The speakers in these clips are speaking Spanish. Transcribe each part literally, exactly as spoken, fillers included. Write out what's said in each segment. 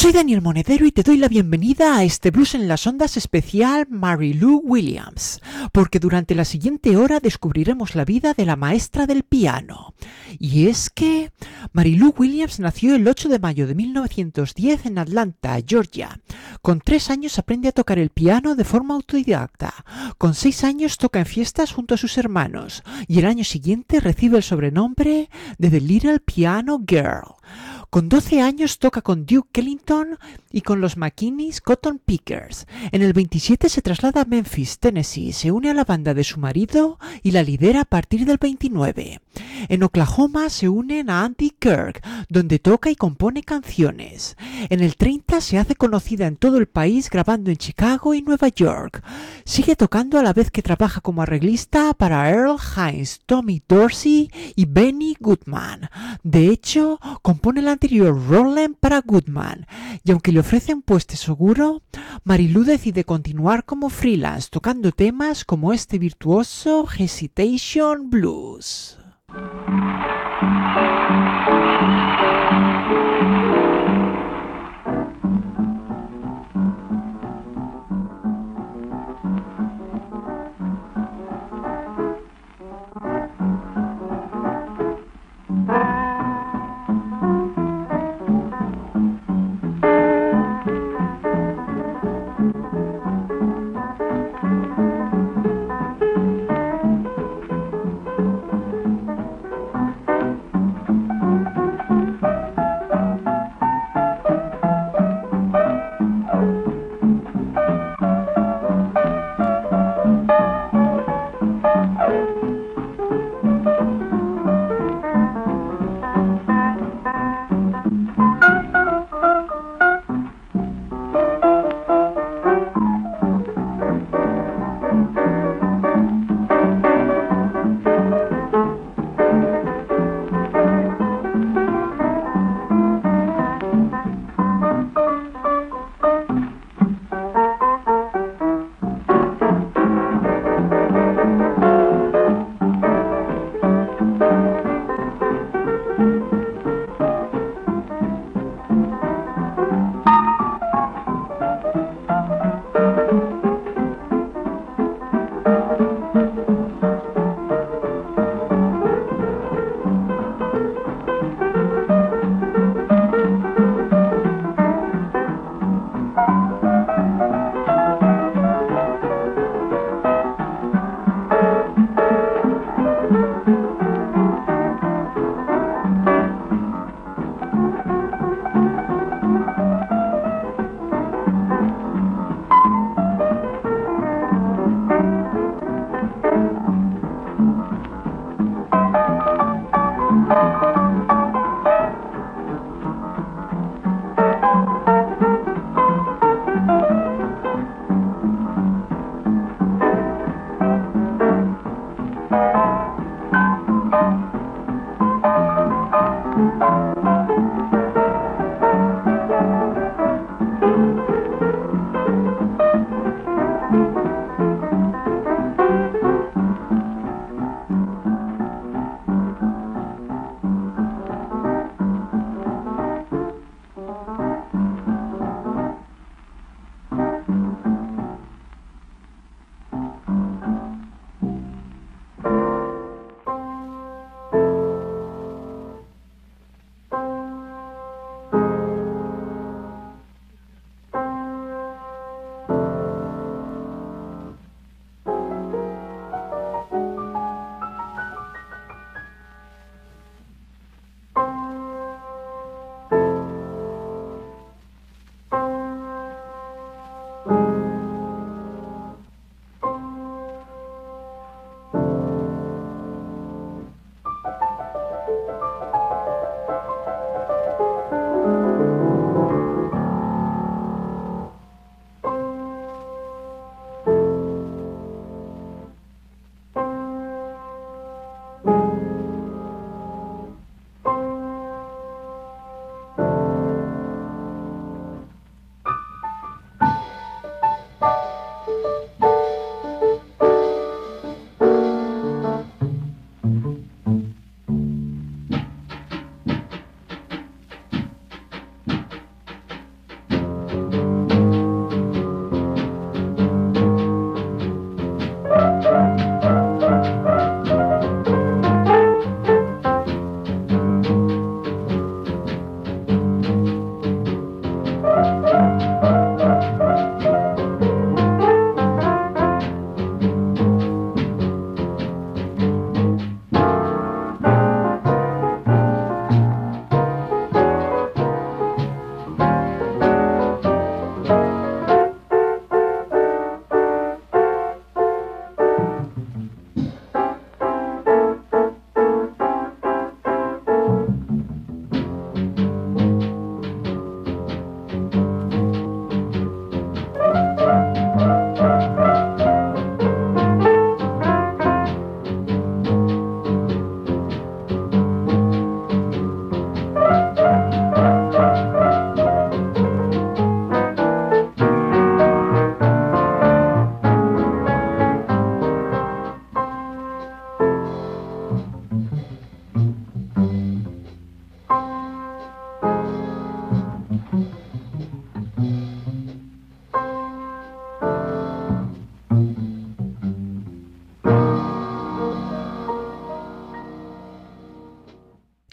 Soy Daniel Monedero y te doy la bienvenida a este Blues en las Ondas especial Mary Lou Williams, porque durante la siguiente hora descubriremos la vida de la maestra del piano. Y es que Mary Lou Williams nació el ocho de mayo de mil novecientos diez en Atlanta, Georgia. Con tres años aprende a tocar el piano de forma autodidacta. Con seis años toca en fiestas junto a sus hermanos y el año siguiente recibe el sobrenombre de The Little Piano Girl. Con doce años toca con Duke Ellington y con los McKinney's Cotton Pickers. En el veintisiete se traslada a Memphis, Tennessee, se une a la banda de su marido y la lidera a partir del veintinueve. En Oklahoma se unen a Andy Kirk, donde toca y compone canciones. En el treinta se hace conocida en todo el país grabando en Chicago y Nueva York. Sigue tocando a la vez que trabaja como arreglista para Earl Hines, Tommy Dorsey y Benny Goodman. De hecho, compone el anterior Roland para Goodman, y aunque le ofrecen puesto seguro, Mary Lou decide continuar como freelance, tocando temas como este virtuoso Hesitation Blues.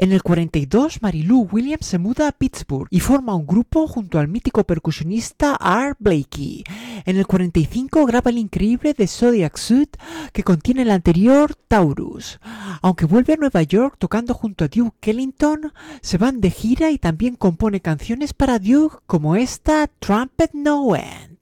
En el cuarenta y dos, Mary Lou Williams se muda a Pittsburgh y forma un grupo junto al mítico percusionista Art Blakey. En el cuarenta y cinco graba el increíble The Zodiac Suite, que contiene el anterior Taurus. Aunque vuelve a Nueva York tocando junto a Duke Ellington, se van de gira y también compone canciones para Duke como esta Trumpet No End.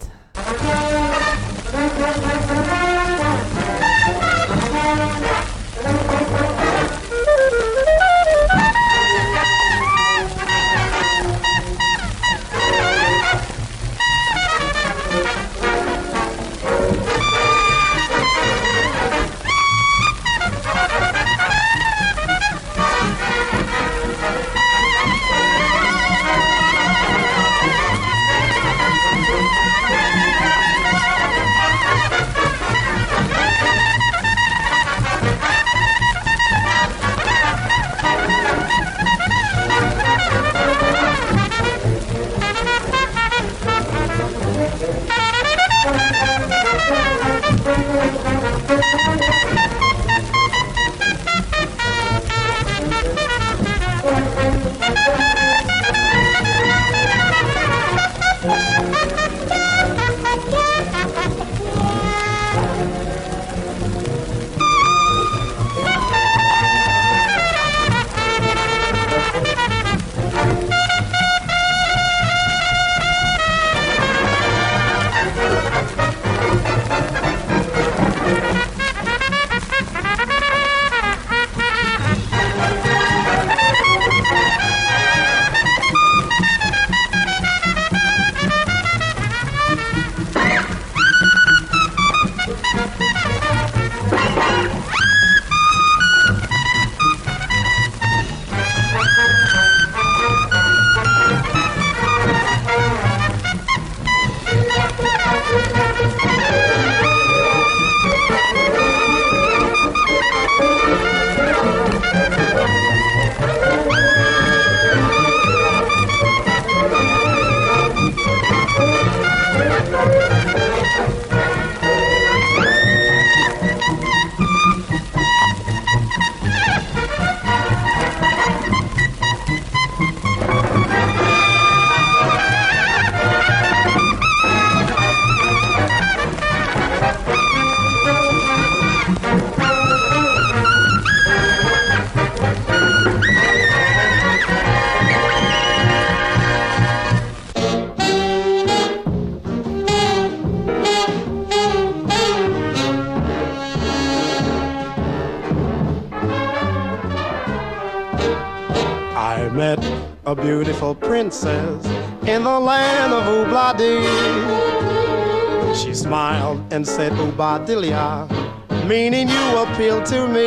A beautiful princess in the land of Oobla-dee. She smiled and said, Oobadilia, meaning you appeal to me.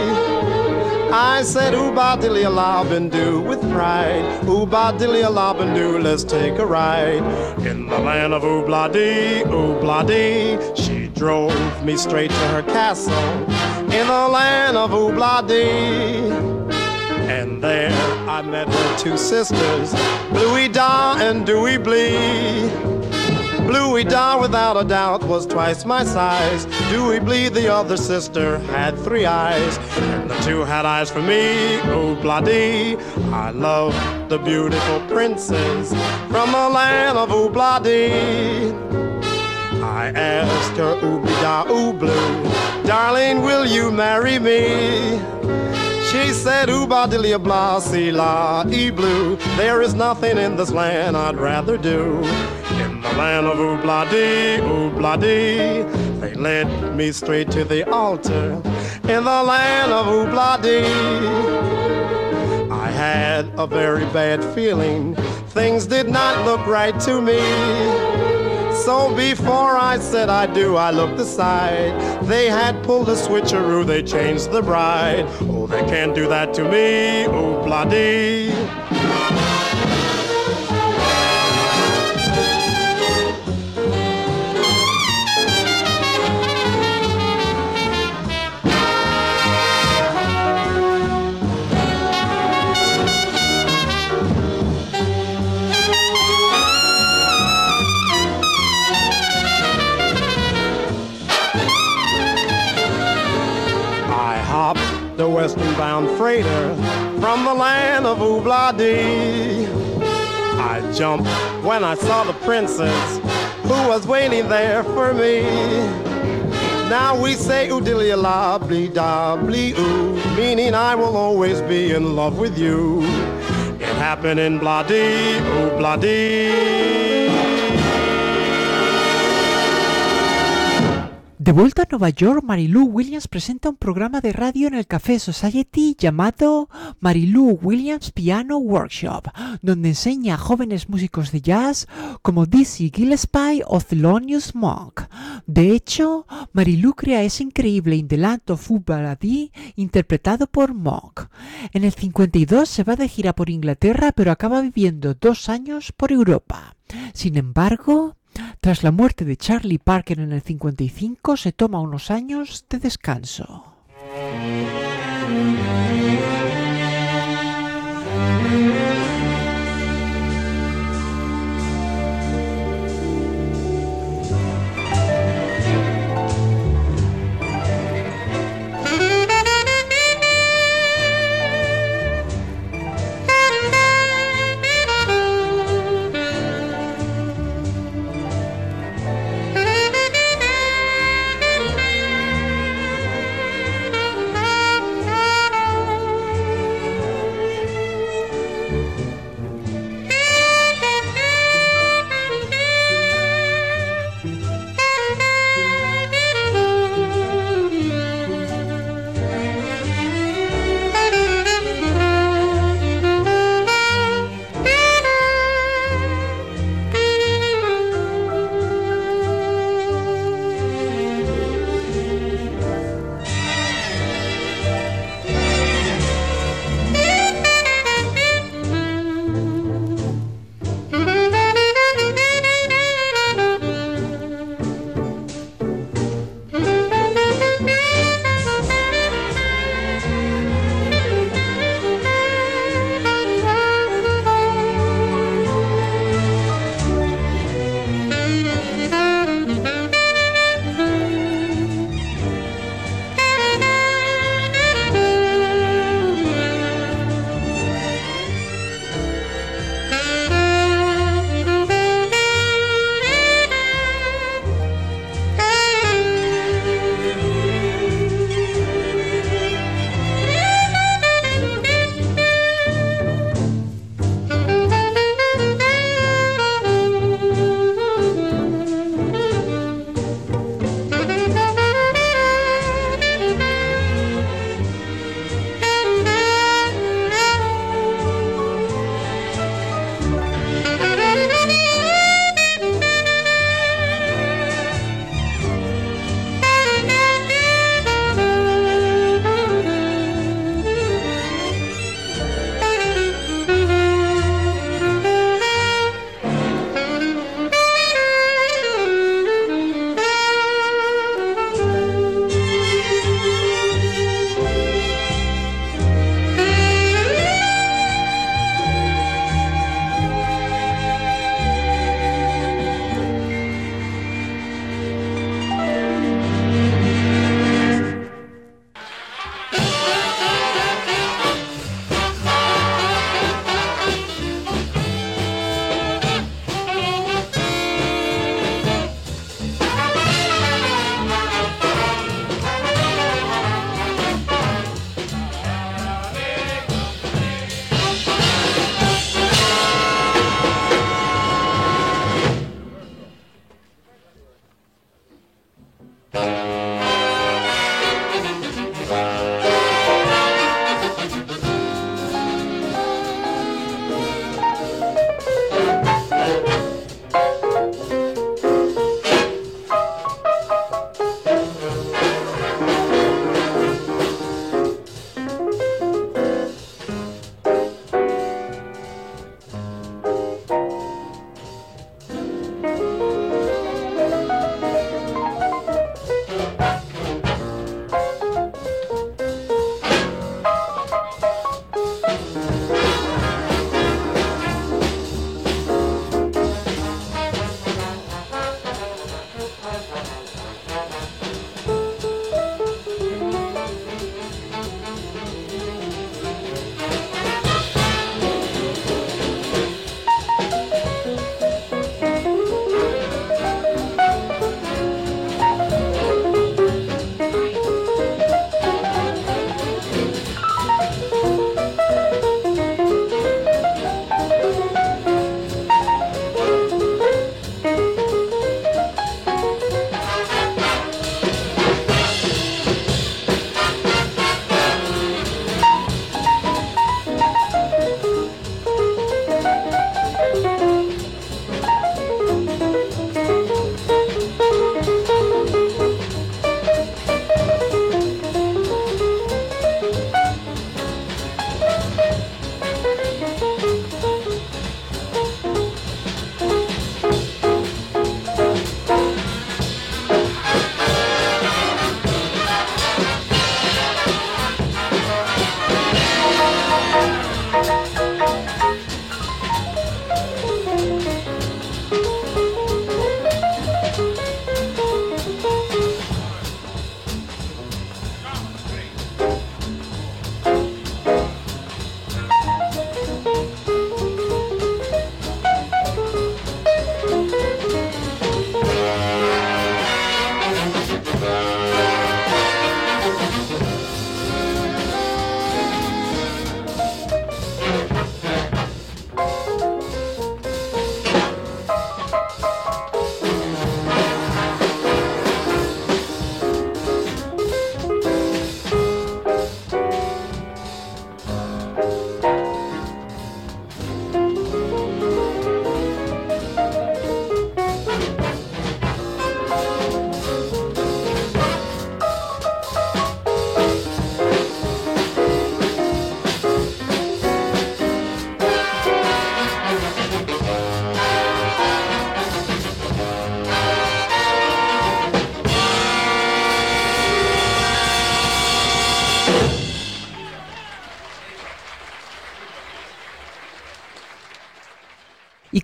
I said, Oobadilia Labindu with pride. Oobadilia Labindu, let's take a ride. In the land of Oobla-dee, Oobla-dee, she drove me straight to her castle. In the land of Oobla-dee. And there I met her two sisters, Bluey Da and Dewey Blee. Bluey Da, without a doubt, was twice my size. Dewey Blee, the other sister, had three eyes. And the two had eyes for me, Oobla-dee. I love the beautiful princess from the land of Oobla-dee. I asked her, Ooby-da, Oobloo, darling, will you marry me? She said, Oobadilia blah, see la, e blue. There is nothing in this land I'd rather do. In the land of Oobla-dee, Oobla-dee, they led me straight to the altar. In the land of Oobla-dee, I had a very bad feeling. Things did not look right to me. So before I said I do, I looked aside. They had pulled a switcheroo, they changed the bride. Oh, they can't do that to me, Oobla-dee. western-bound freighter from the land of Oobla-dee. I jumped when I saw the princess who was waiting there for me. Now we say oodilly-la-blee-da-blee-oo, meaning I will always be in love with you. It happened in Blah-dee, Oobla-dee. De vuelta a Nueva York, Mary Lou Williams presenta un programa de radio en el Café Society llamado Mary Lou Williams Piano Workshop, donde enseña a jóvenes músicos de jazz como Dizzy Gillespie o Thelonious Monk. De hecho, Mary Lou crea ese increíble In the Land of Oobla-dee interpretado por Monk. En el cincuenta y dos se va de gira por Inglaterra, pero acaba viviendo dos años por Europa. Sin embargo, tras la muerte de Charlie Parker en el cincuenta y cinco, se toma unos años de descanso.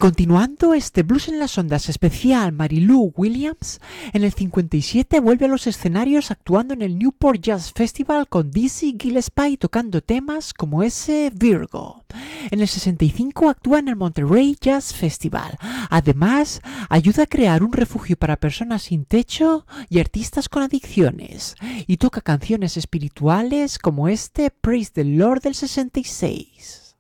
continuando este Blues en las Ondas especial Mary Lou Williams, en el cincuenta y siete vuelve a los escenarios actuando en el Newport Jazz Festival con Dizzy Gillespie tocando temas como ese Virgo. En el sesenta y cinco actúa en el Monterey Jazz Festival. Además, ayuda a crear un refugio para personas sin techo y artistas con adicciones. Y toca canciones espirituales como este Praise the Lord del sesenta y seis.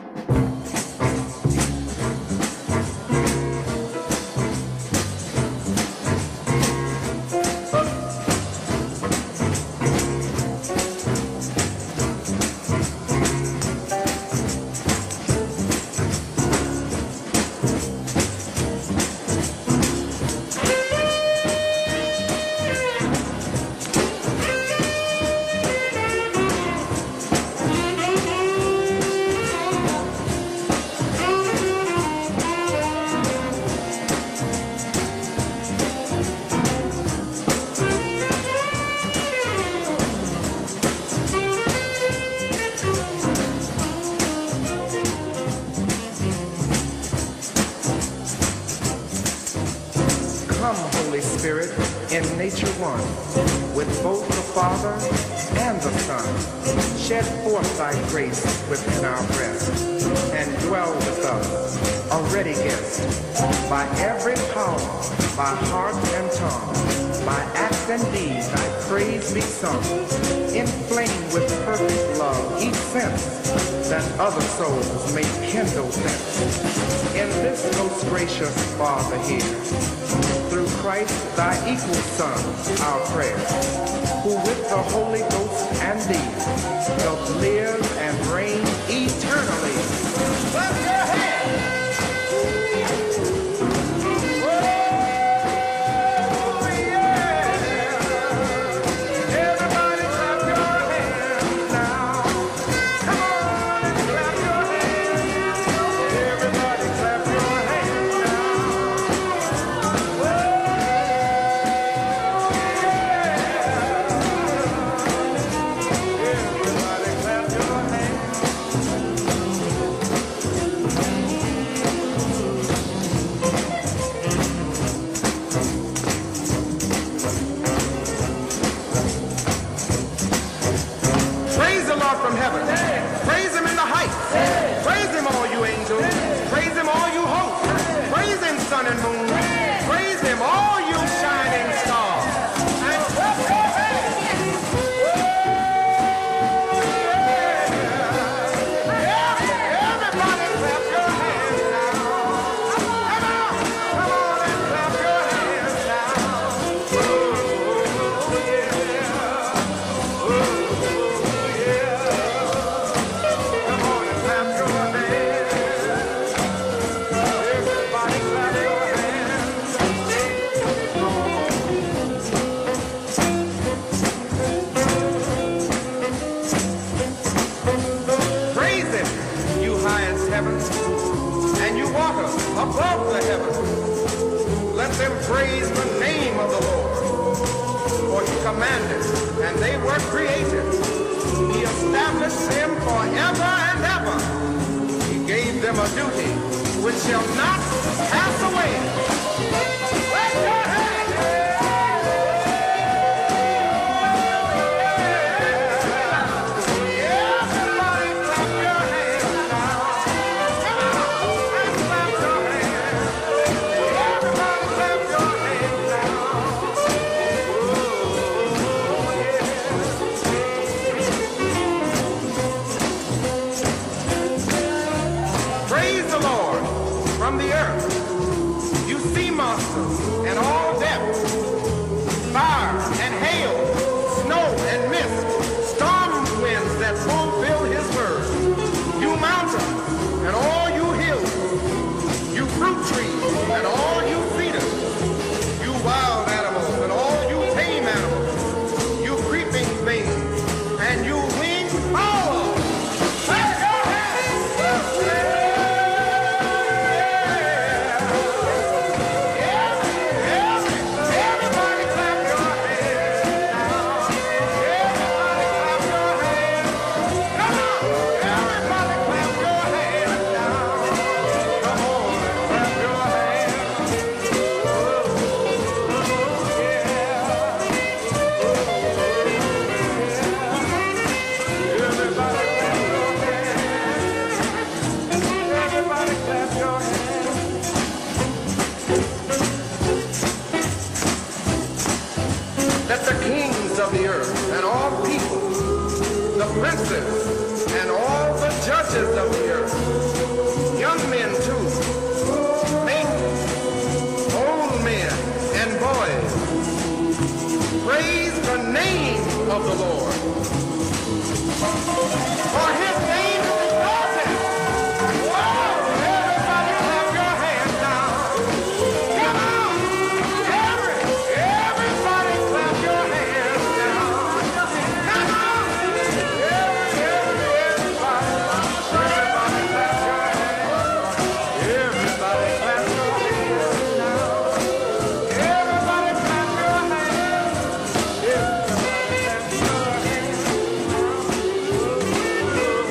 Spirit in nature one, with both the Father and the Son. Shed forth thy grace within our breast, and dwell with us, a ready guest. By every power, by heart and tongue, by act and deed, thy praise be sung. Inflame with perfect love each sense, that other souls may kindle thence. In this most gracious Father here, through Christ thy equal Son, our prayer, who with the Holy Ghost and thee doth live and reign eternally. Clap your hands! Oh, yeah! Everybody clap your hands now. Come on and clap your hands. Everybody clap your hands now. Everybody clap your hands. Praise the Lord from heaven. Praise him in the heights. Praise him, all you angels. Praise him, all you hosts. Praise him, sun and moon. Praise him, all you shining stars. And clap your hands. Everybody clap your hands now. Come on. Come on and clap your hands now. Oh, yeah. Oh, yeah. Come on and clap your hands. Everybody clap your hands. Praise him, you highest heavens, and you waters above the heavens. Let them praise the name of the Lord. For he commanded, and they were created. He established them forever and ever. He gave them a duty which shall not pass away. Clap your hands! Everybody clap your hands now. Come on and clap your hands. Everybody clap your hands now. Oh, yeah. Praise the Lord from the earth. You of the earth, and all people, the princes, and all the judges of the earth, young men too, maidens, old men, and boys, praise the name of the Lord. For his name is exalted. Whoa! Everybody clap your hands now. Come on! Every, everybody clap your hands now. Come on! Every, every, everybody. Everybody clap your hands. Everybody clap your hands now. Everybody clap your hands. Everybody clap your hands.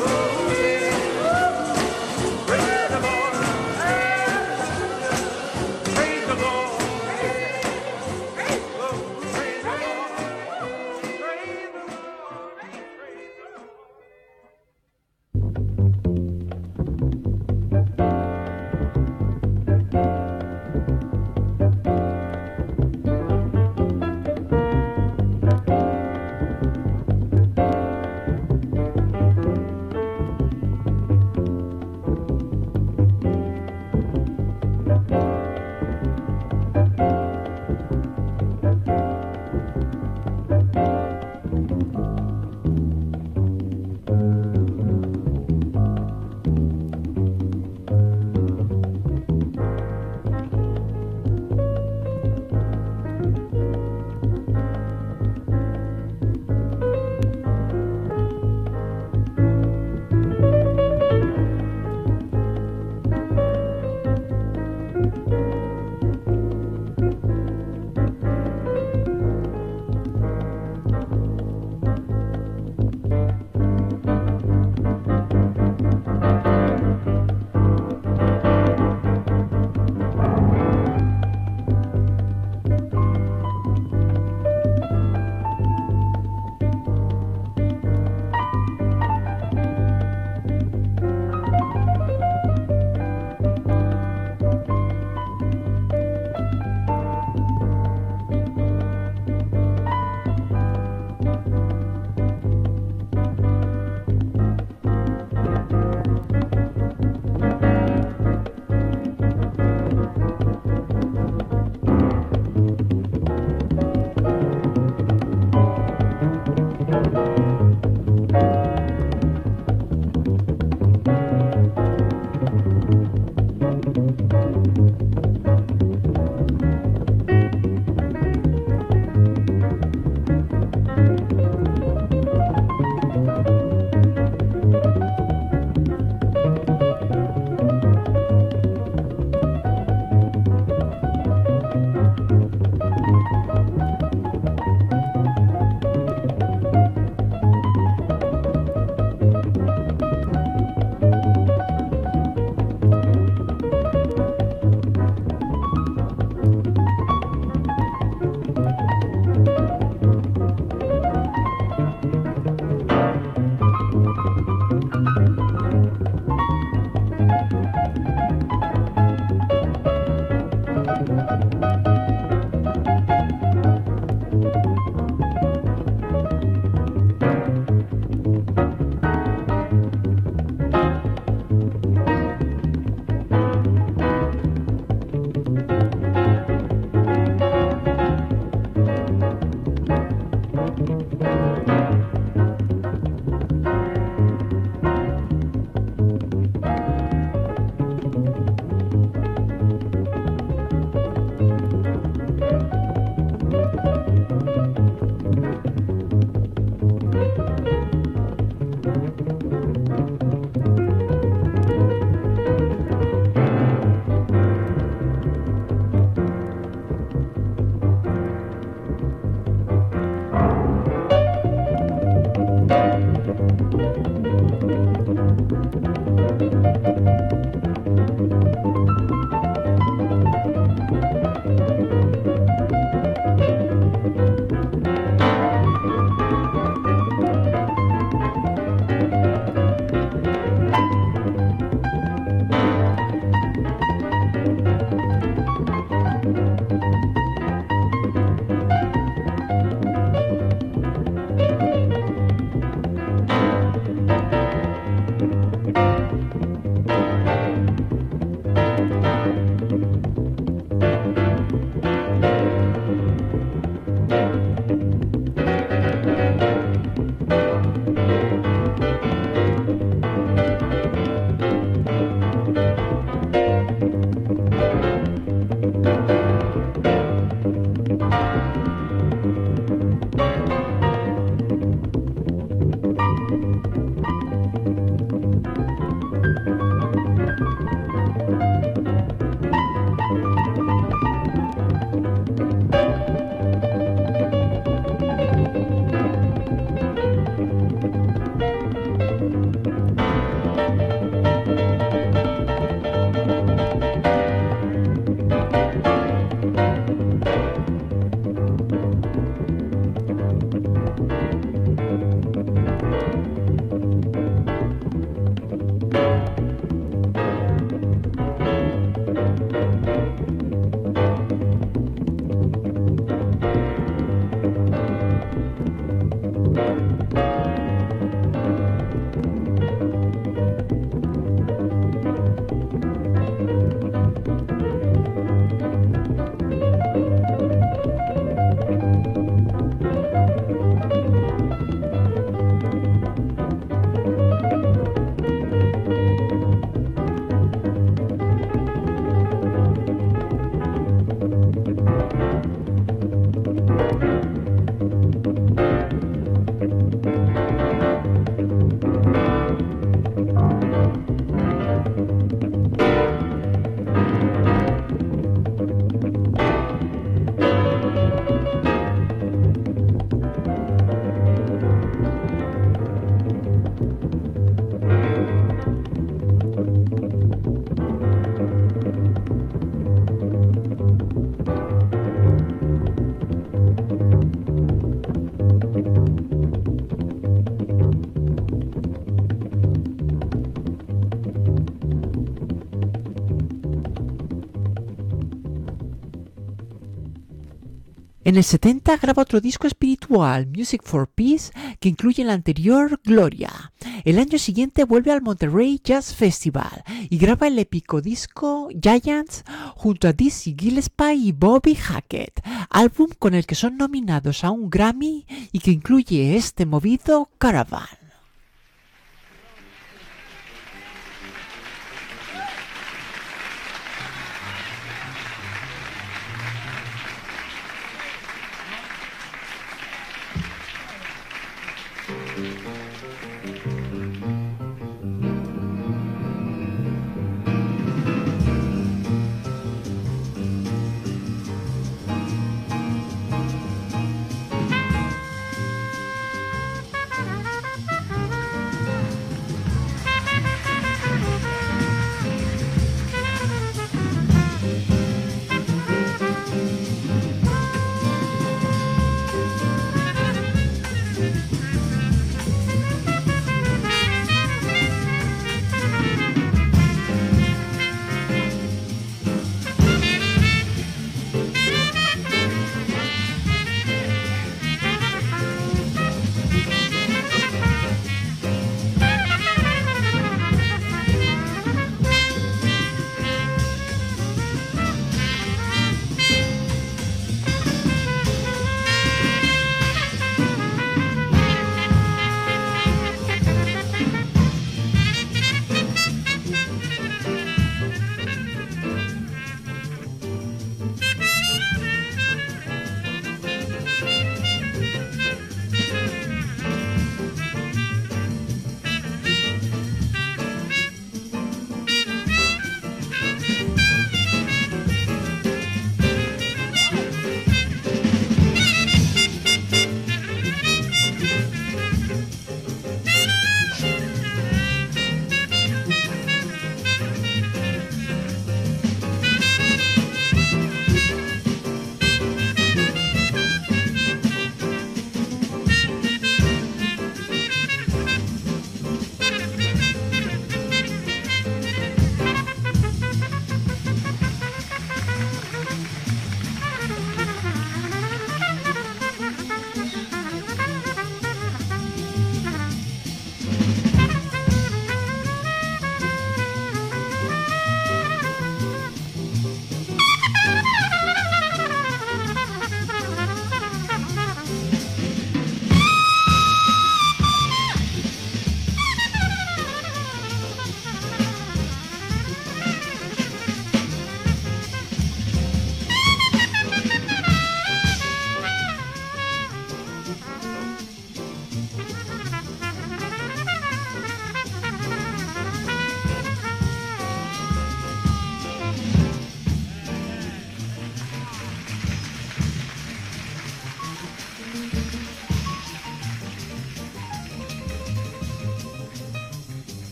En el setenta graba otro disco espiritual, Music for Peace, que incluye el anterior, Gloria. El año siguiente vuelve al Monterey Jazz Festival y graba el épico disco Giants junto a Dizzy Gillespie y Bobby Hackett, álbum con el que son nominados a un Grammy y que incluye este movido Caravan.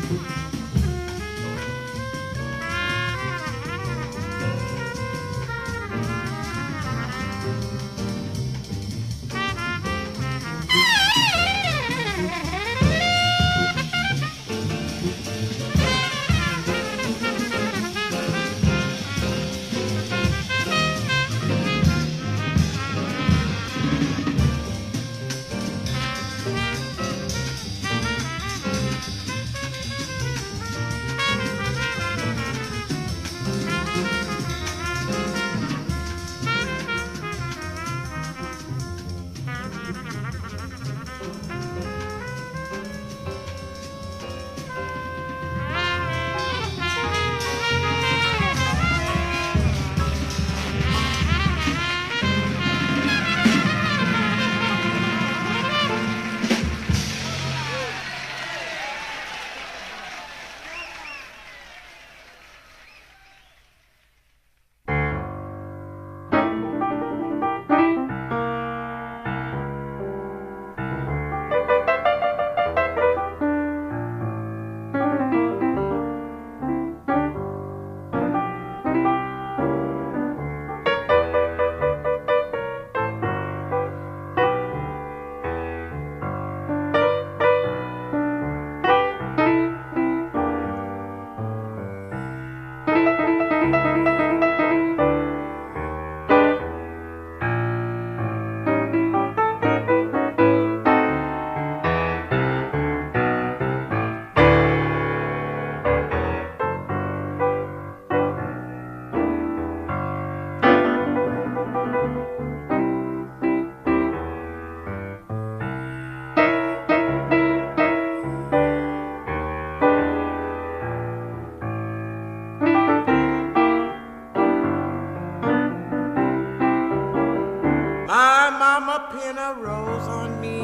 pin a rose on me.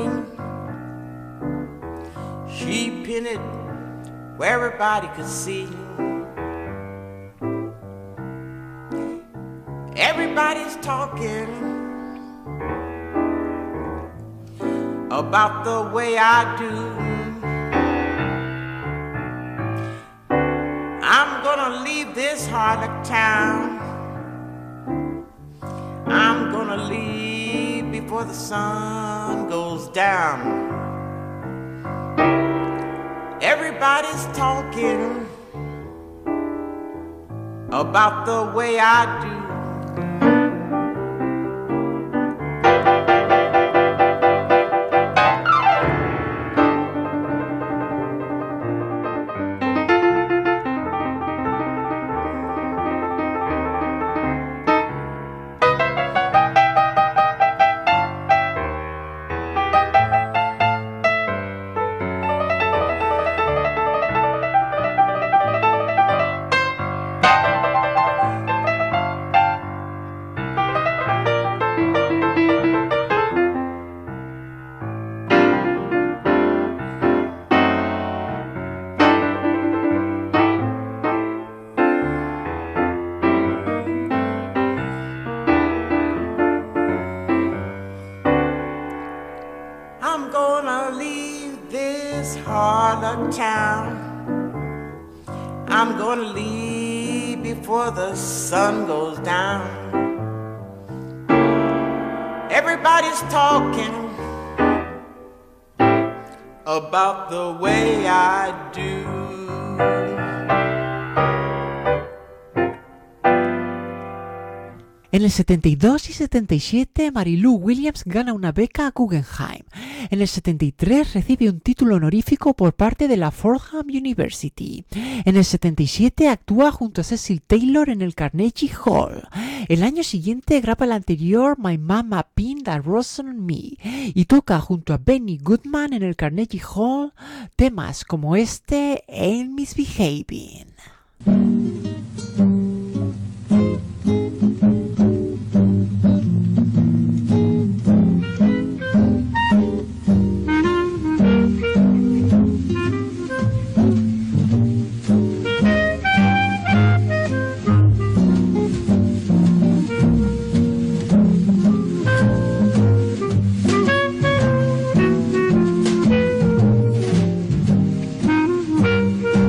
She pinned it where everybody could see. Everybody's talking about the way I do. I'm gonna leave this Harlech town. I'm gonna leave before the sun goes down. Everybody's talking about the way I do. I'm gonna leave this Harlech town. I'm gonna leave before the sun goes down. Everybody's talking about the way I do. En el setenta y dos y setenta y siete, Mary Lou Williams gana una beca a Guggenheim. En el setenta y tres recibe un título honorífico por parte de la Fordham University. En el setenta y siete actúa junto a Cecil Taylor en el Carnegie Hall. El año siguiente graba el anterior My Mama Pinned a Rose on Me y toca junto a Benny Goodman en el Carnegie Hall temas como este Ain't Misbehaving. Thank you.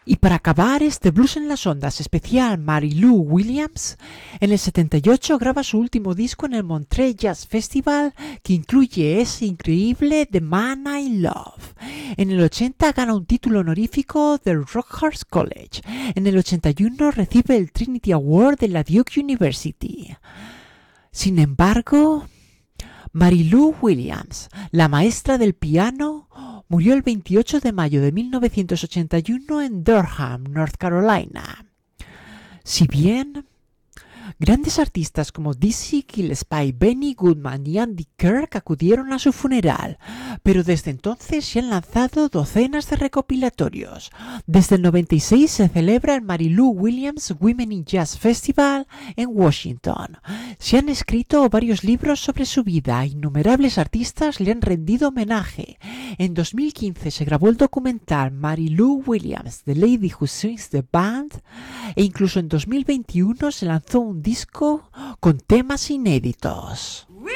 Y para acabar este Blues en las Ondas especial Mary Lou Williams, en el setenta y ocho graba su último disco en el Montreux Jazz Festival, que incluye ese increíble The Man I Love. En el ochenta gana un título honorífico del Rockhurst College. En el ochenta y uno recibe el Trinity Award de la Duke University. Sin embargo, Mary Lou Williams, la maestra del piano, murió el veintiocho de mayo de mil novecientos ochenta y uno en Durham, North Carolina. Si bien grandes artistas como Dizzy Gillespie, Benny Goodman y Andy Kirk acudieron a su funeral, pero desde entonces se han lanzado docenas de recopilatorios. Desde el noventa y seis se celebra el Mary Lou Williams Women in Jazz Festival en Washington. Se han escrito varios libros sobre su vida, innumerables artistas le han rendido homenaje. En dos mil quince se grabó el documental Mary Lou Williams, The Lady Who Sings the Band, e incluso en dos mil veintiuno se lanzó un disco con temas inéditos. We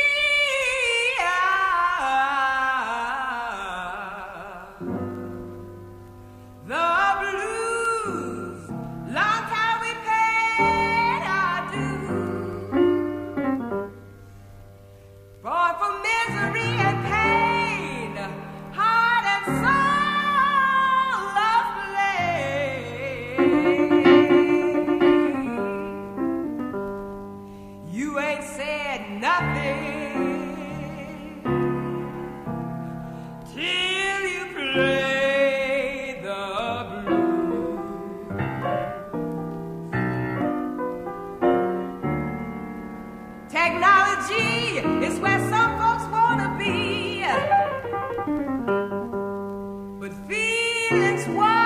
are the blues. Long time we paid our due. Born from misery and pain, heart and soul of blame. You ain't said nothing till you play the blues. Technology is where some folks wanna be, but feelings won't.